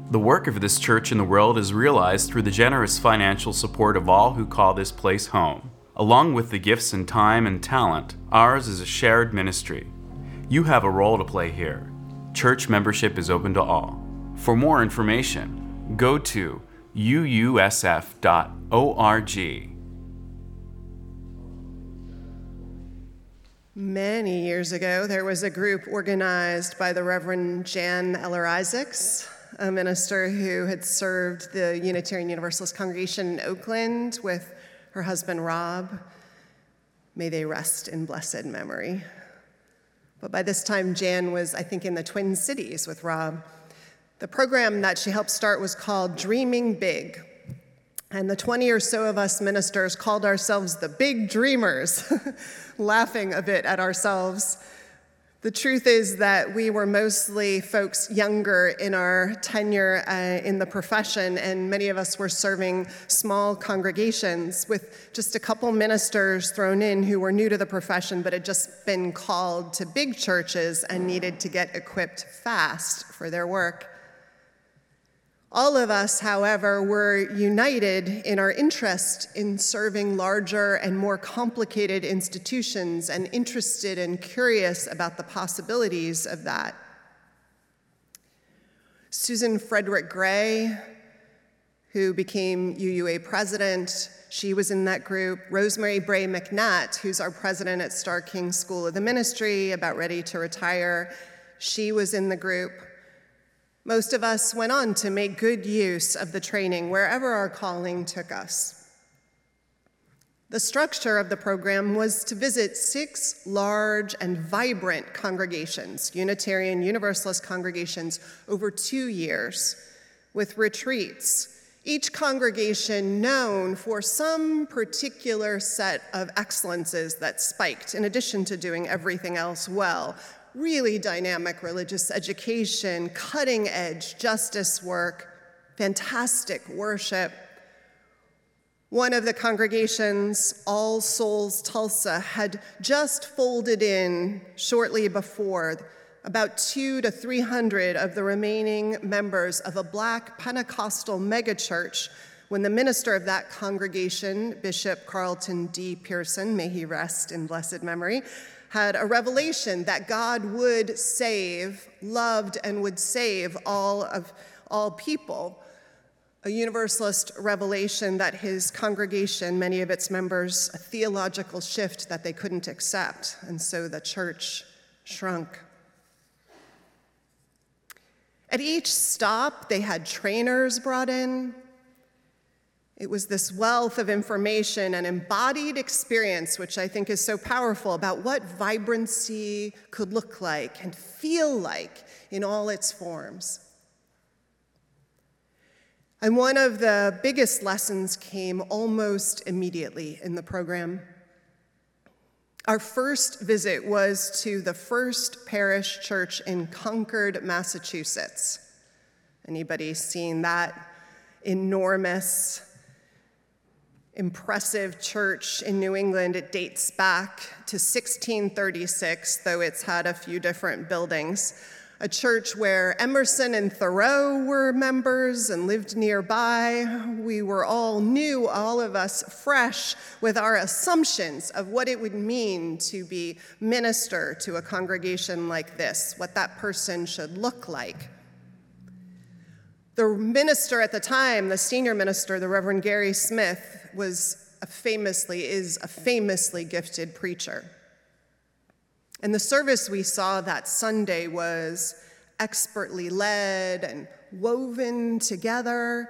The work of this church in the world is realized through the generous financial support of all who call this place home. Along with the gifts and time and talent, ours is a shared ministry. You have a role to play here. Church membership is open to all. For more information, go to uusf.org. Many years ago, there was a group organized by the Reverend Jan Eller Isaacs, a minister who had served the Unitarian Universalist congregation in Oakland with her husband, Rob. May they rest in blessed memory. But by this time, Jan was, I think, in the Twin Cities with Rob. The program that she helped start was called Dreaming Big. And the 20 or so of us ministers called ourselves the Big Dreamers, laughing a bit at ourselves. The truth is that we were mostly folks younger in our tenure in the profession, and many of us were serving small congregations with just a couple ministers thrown in who were new to the profession but had just been called to big churches and needed to get equipped fast for their work. All of us, however, were united in our interest in serving larger and more complicated institutions and interested and curious about the possibilities of that. Susan Frederick Gray, who became UUA president, she was in that group. Rosemary Bray McNatt, who's our president at Starr King School of the Ministry, about ready to retire, she was in the group. Most of us went on to make good use of the training wherever our calling took us. The structure of the program was to visit 6 large and vibrant congregations, Unitarian Universalist congregations, over 2 years, with retreats, each congregation known for some particular set of excellences that spiked, in addition to doing everything else well. Really dynamic religious education, cutting-edge justice work, fantastic worship. One of the congregations, All Souls Tulsa, had just folded in shortly before about 200 to 300 of the remaining members of a Black Pentecostal megachurch when the minister of that congregation, Bishop Carlton D. Pearson, may he rest in blessed memory, had a revelation that God would save, loved, and would save all people. A Universalist revelation that his congregation, many of its members, a theological shift that they couldn't accept, and so the church shrunk. At each stop, they had trainers brought in. It was this wealth of information and embodied experience, which I think is so powerful, about what vibrancy could look like and feel like in all its forms. And one of the biggest lessons came almost immediately in the program. Our first visit was to the First Parish Church in Concord, Massachusetts. Anybody seen that enormous, impressive church in New England? It dates back to 1636, though it's had a few different buildings. A church where Emerson and Thoreau were members and lived nearby. We were all new, all of us fresh, with our assumptions of what it would mean to be minister to a congregation like this, what that person should look like. The minister at the time, the senior minister, the Reverend Gary Smith, is a famously gifted preacher. And the service we saw that Sunday was expertly led and woven together.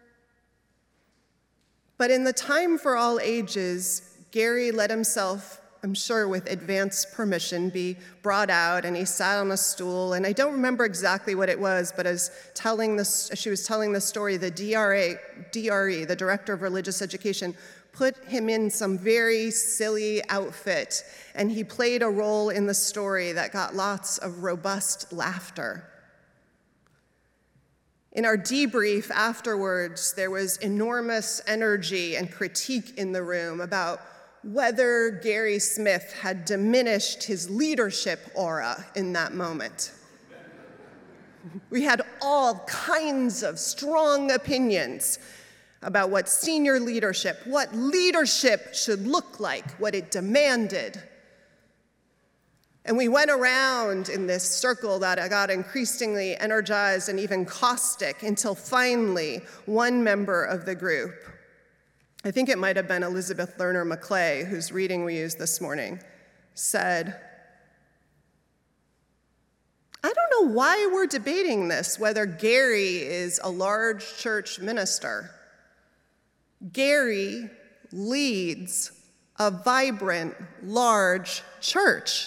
But in the time for all ages, Gary let himself, I'm sure with advance permission, be brought out, and he sat on a stool, and I don't remember exactly what it was, but as she was telling the story, the DRE, the Director of Religious Education, put him in some very silly outfit, and he played a role in the story that got lots of robust laughter. In our debrief afterwards, there was enormous energy and critique in the room about whether Gary Smith had diminished his leadership aura in that moment. We had all kinds of strong opinions about what senior leadership, what leadership should look like, what it demanded. And we went around in this circle that got increasingly energized and even caustic until finally one member of the group, I think it might have been Elizabeth Lerner McClay, whose reading we used this morning, said, "I don't know why we're debating this, whether Gary is a large church minister. Gary leads a vibrant, large church."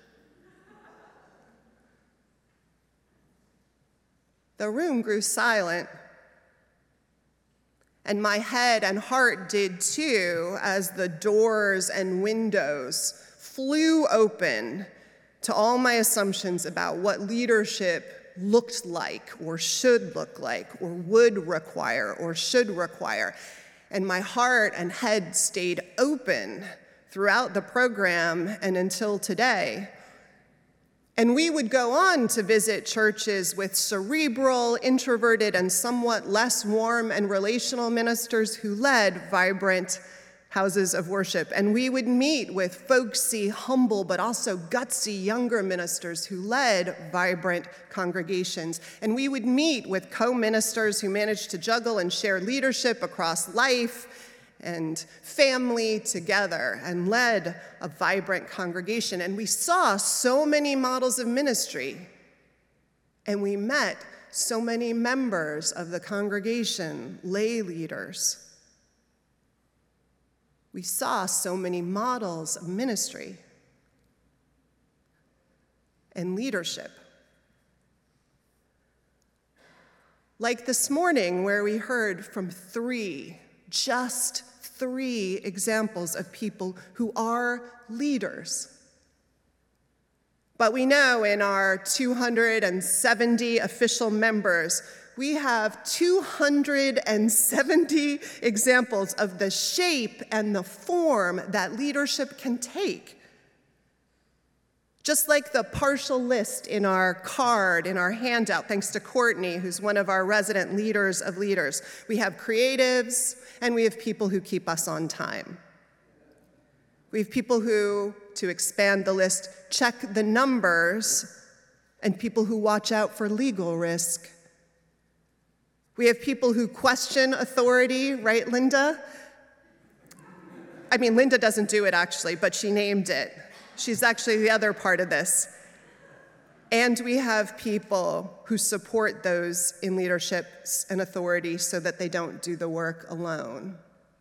The room grew silent, and my head and heart did too, as the doors and windows flew open to all my assumptions about what leadership looked like, or should look like, or would require, or should require. And my heart and head stayed open throughout the program and until today. And we would go on to visit churches with cerebral, introverted, and somewhat less warm and relational ministers who led vibrant houses of worship. And we would meet with folksy, humble, but also gutsy younger ministers who led vibrant congregations. And we would meet with co-ministers who managed to juggle and share leadership across life and family together and led a vibrant congregation. And we saw so many models of ministry, and we met so many members of the congregation, lay leaders. We saw so many models of ministry and leadership. Like this morning, where we heard from just three examples of people who are leaders. But we know in our 270 official members, we have 270 examples of the shape and the form that leadership can take. Just like the partial list in our card, in our handout, thanks to Courtney, who's one of our resident leaders of leaders, we have creatives and we have people who keep us on time. We have people who, to expand the list, check the numbers, and people who watch out for legal risk. We have people who question authority, right, Linda? I mean, Linda doesn't do it actually, but she named it. She's actually the other part of this. And we have people who support those in leadership and authority so that they don't do the work alone.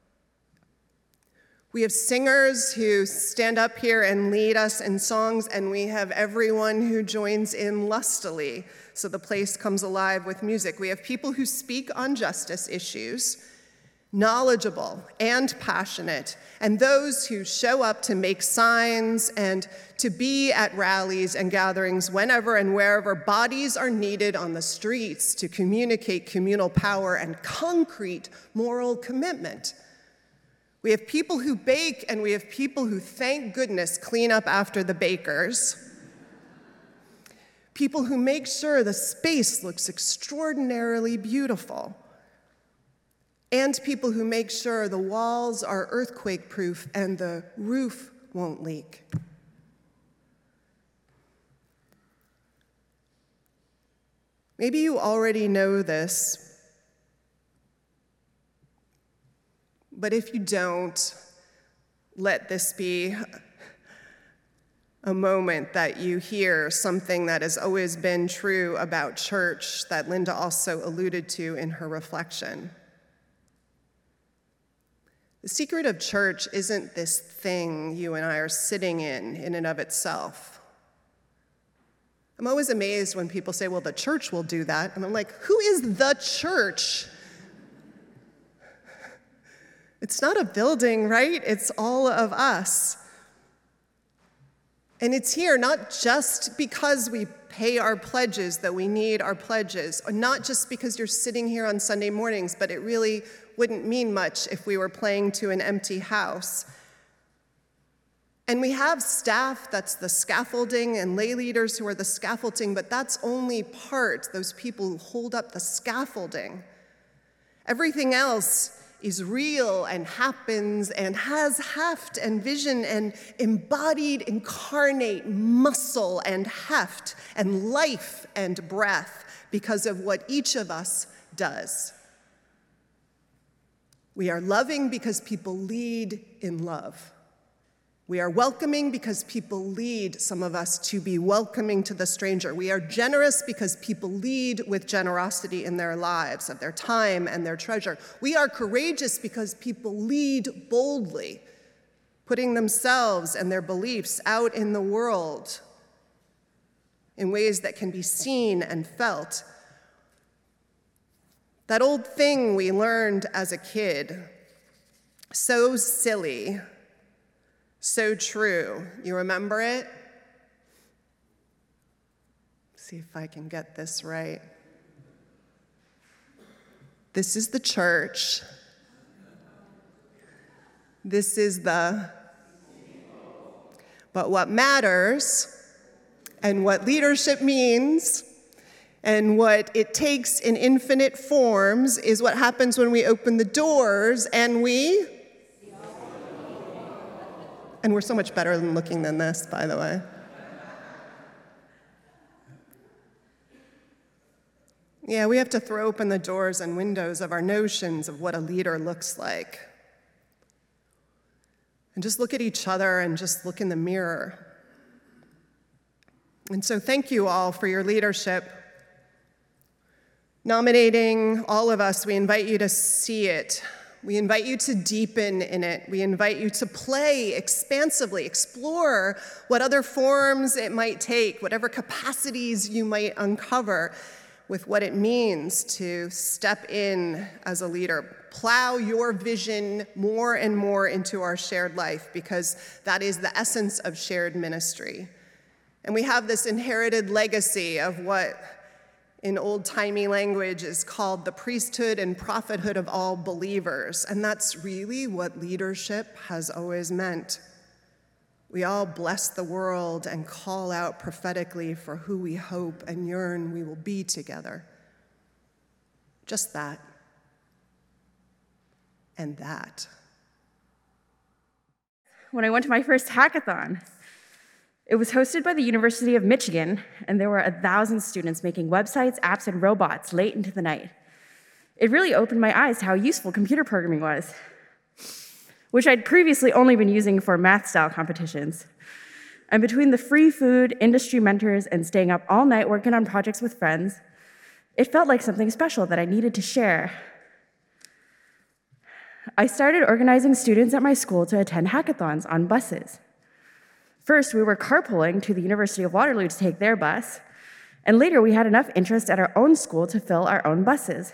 We have singers who stand up here and lead us in songs, and we have everyone who joins in lustily, so the place comes alive with music. We have people who speak on justice issues, knowledgeable and passionate, and those who show up to make signs and to be at rallies and gatherings whenever and wherever bodies are needed on the streets to communicate communal power and concrete moral commitment. We have people who bake, and we have people who, thank goodness, clean up after the bakers. People who make sure the space looks extraordinarily beautiful. And people who make sure the walls are earthquake-proof and the roof won't leak. Maybe you already know this, but if you don't, let this be a moment that you hear something that has always been true about church that Linda also alluded to in her reflection. The secret of church isn't this thing you and I are sitting in and of itself. I'm always amazed when people say, well, the church will do that. And I'm like, who is the church? It's not a building, right? It's all of us. And it's here not just because we pay our pledges that we need our pledges, or not just because you're sitting here on Sunday mornings, but it really wouldn't mean much if we were playing to an empty house. And we have staff, that's the scaffolding, and lay leaders who are the scaffolding, but that's only part, those people who hold up the scaffolding. Everything else is real and happens and has heft and vision and embodied, incarnate muscle and heft and life and breath because of what each of us does. We are loving because people lead in love. We are welcoming because people lead some of us to be welcoming to the stranger. We are generous because people lead with generosity in their lives, of their time and their treasure. We are courageous because people lead boldly, putting themselves and their beliefs out in the world in ways that can be seen and felt. That old thing we learned as a kid, so silly, so true. You remember it? See if I can get this right. This is the church. This is the. But what matters, and what leadership means, and what it takes in infinite forms is what happens when we open the doors and we. And we're so much better than looking than this, by the way. Yeah, we have to throw open the doors and windows of our notions of what a leader looks like. And just look at each other and just look in the mirror. And so thank you all for your leadership. Nominating all of us, we invite you to see it. We invite you to deepen in it. We invite you to play expansively, explore what other forms it might take, whatever capacities you might uncover with what it means to step in as a leader. Plow your vision more and more into our shared life, because that is the essence of shared ministry. And we have this inherited legacy of what in old-timey language is called the priesthood and prophethood of all believers. And that's really what leadership has always meant. We all bless the world and call out prophetically for who we hope and yearn we will be together. Just that. And that. When I went to my first hackathon, it was hosted by the University of Michigan, and there were 1,000 students making websites, apps, and robots late into the night. It really opened my eyes to how useful computer programming was, which I'd previously only been using for math-style competitions. And between the free food, industry mentors, and staying up all night working on projects with friends, it felt like something special that I needed to share. I started organizing students at my school to attend hackathons on buses. First, we were carpooling to the University of Waterloo to take their bus, and later we had enough interest at our own school to fill our own buses.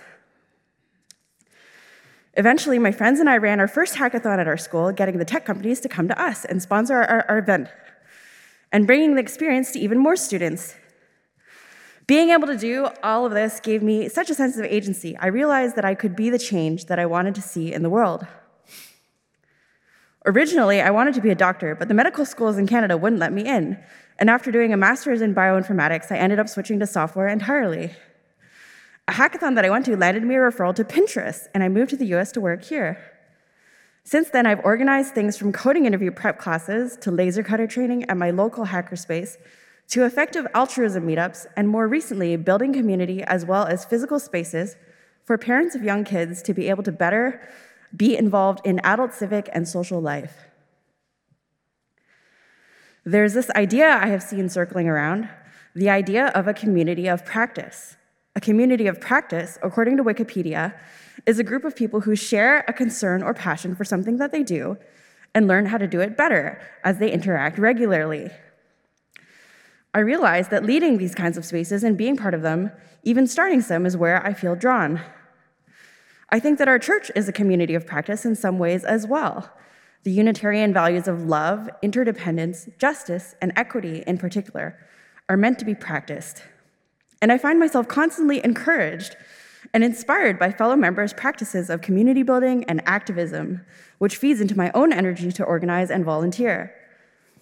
Eventually, my friends and I ran our first hackathon at our school, getting the tech companies to come to us and sponsor our event, and bringing the experience to even more students. Being able to do all of this gave me such a sense of agency. I realized that I could be the change that I wanted to see in the world. Originally, I wanted to be a doctor, but the medical schools in Canada wouldn't let me in. And after doing a master's in bioinformatics, I ended up switching to software entirely. A hackathon that I went to landed me a referral to Pinterest, and I moved to the US to work here. Since then, I've organized things from coding interview prep classes to laser cutter training at my local hackerspace to effective altruism meetups, and more recently, building community as well as physical spaces for parents of young kids to be able to better be involved in adult civic and social life. There's this idea I have seen circling around, the idea of a community of practice. A community of practice, according to Wikipedia, is a group of people who share a concern or passion for something that they do and learn how to do it better as they interact regularly. I realize that leading these kinds of spaces and being part of them, even starting some, is where I feel drawn. I think that our church is a community of practice in some ways as well. The Unitarian values of love, interdependence, justice, and equity in particular are meant to be practiced. And I find myself constantly encouraged and inspired by fellow members' practices of community building and activism, which feeds into my own energy to organize and volunteer.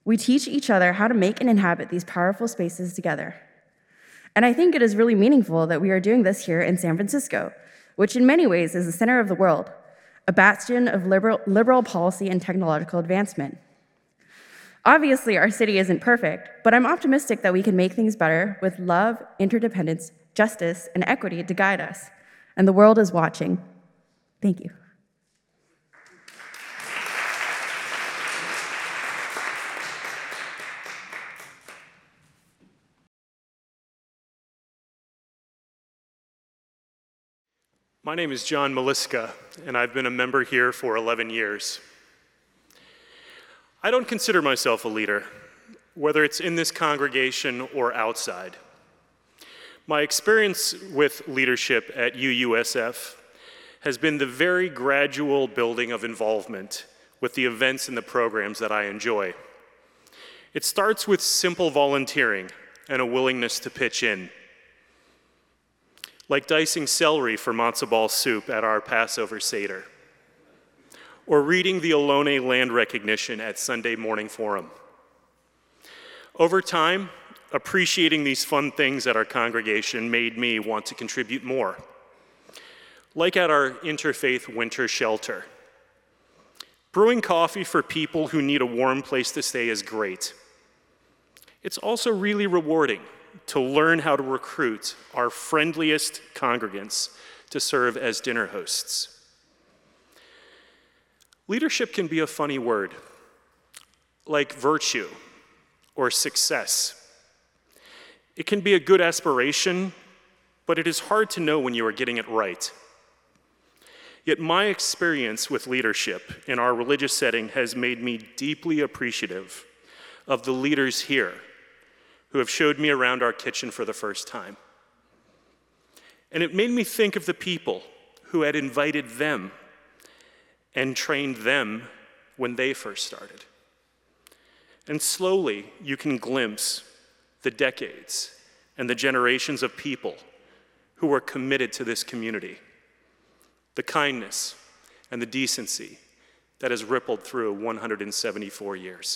We teach each other how to make and inhabit these powerful spaces together. And I think it is really meaningful that we are doing this here in San Francisco, which in many ways is the center of the world, a bastion of liberal policy and technological advancement. Obviously, our city isn't perfect, but I'm optimistic that we can make things better with love, interdependence, justice, and equity to guide us. And the world is watching. Thank you. My name is John Maliska, and I've been a member here for 11 years. I don't consider myself a leader, whether it's in this congregation or outside. My experience with leadership at UUSF has been the very gradual building of involvement with the events and the programs that I enjoy. It starts with simple volunteering and a willingness to pitch in, like dicing celery for matzo ball soup at our Passover Seder, or reading the Ohlone land recognition at Sunday Morning Forum. Over time, appreciating these fun things at our congregation made me want to contribute more, like at our Interfaith Winter Shelter. Brewing coffee for people who need a warm place to stay is great. It's also really rewarding to learn how to recruit our friendliest congregants to serve as dinner hosts. Leadership can be a funny word, like virtue or success. It can be a good aspiration, but it is hard to know when you are getting it right. Yet my experience with leadership in our religious setting has made me deeply appreciative of the leaders here who have showed me around our kitchen for the first time. And it made me think of the people who had invited them and trained them when they first started. And slowly, you can glimpse the decades and the generations of people who were committed to this community, the kindness and the decency that has rippled through 174 years.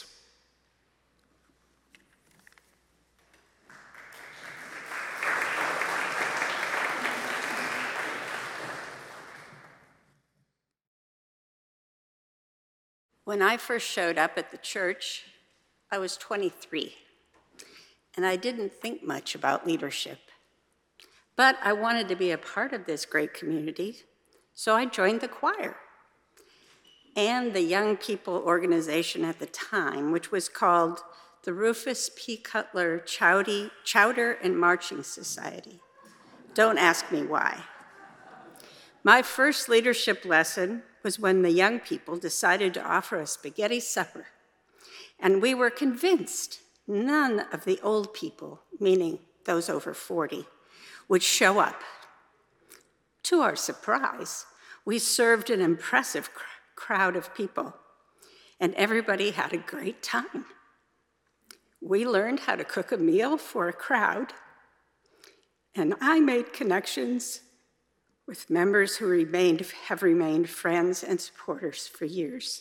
When I first showed up at the church, I was 23, and I didn't think much about leadership. But I wanted to be a part of this great community, so I joined the choir and the young people organization at the time, which was called the Rufus P. Cutler Chowder and Marching Society. Don't ask me why. My first leadership lesson was when the young people decided to offer a spaghetti supper. And we were convinced none of the old people, meaning those over 40, would show up. To our surprise, we served an impressive crowd of people, and everybody had a great time. We learned how to cook a meal for a crowd, and I made connections with members who have remained friends and supporters for years.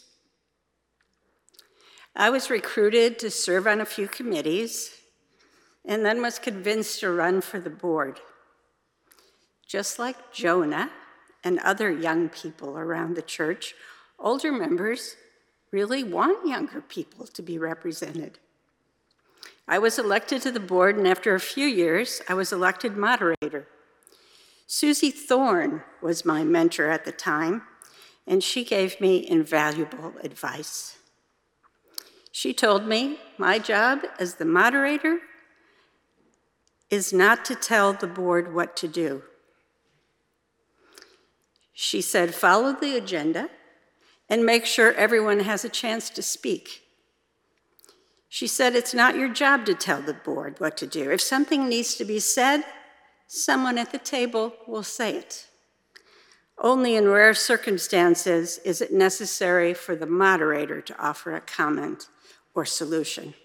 I was recruited to serve on a few committees and then was convinced to run for the board. Just like Jonah and other young people around the church, older members really want younger people to be represented. I was elected to the board, and after a few years, I was elected moderator. Susie Thorne was my mentor at the time, and she gave me invaluable advice. She told me my job as the moderator is not to tell the board what to do. She said, follow the agenda and make sure everyone has a chance to speak. She said, it's not your job to tell the board what to do. If something needs to be said, someone at the table will say it. Only in rare circumstances is it necessary for the moderator to offer a comment or solution.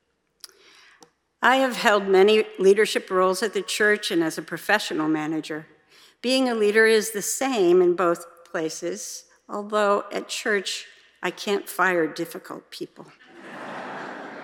I have held many leadership roles at the church and as a professional manager. Being a leader is the same in both places, although at church, I can't fire difficult people.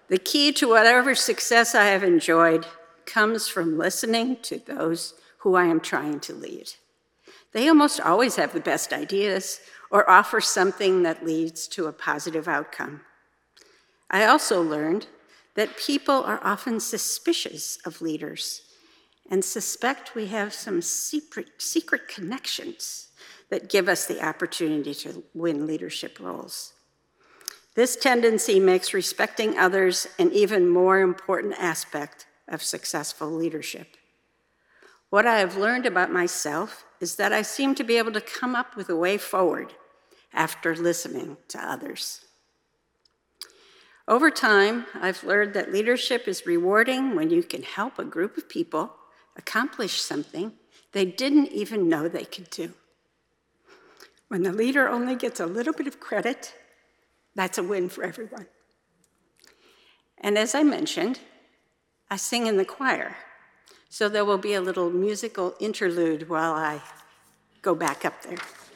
The key to whatever success I have enjoyed comes from listening to those who I am trying to lead. They almost always have the best ideas or offer something that leads to a positive outcome. I also learned that people are often suspicious of leaders and suspect we have some secret connections that give us the opportunity to win leadership roles. This tendency makes respecting others an even more important aspect of successful leadership. What I have learned about myself is that I seem to be able to come up with a way forward after listening to others. Over time, I've learned that leadership is rewarding when you can help a group of people accomplish something they didn't even know they could do. When the leader only gets a little bit of credit, that's a win for everyone. And as I mentioned, I sing in the choir, so there will be a little musical interlude while I go back up there.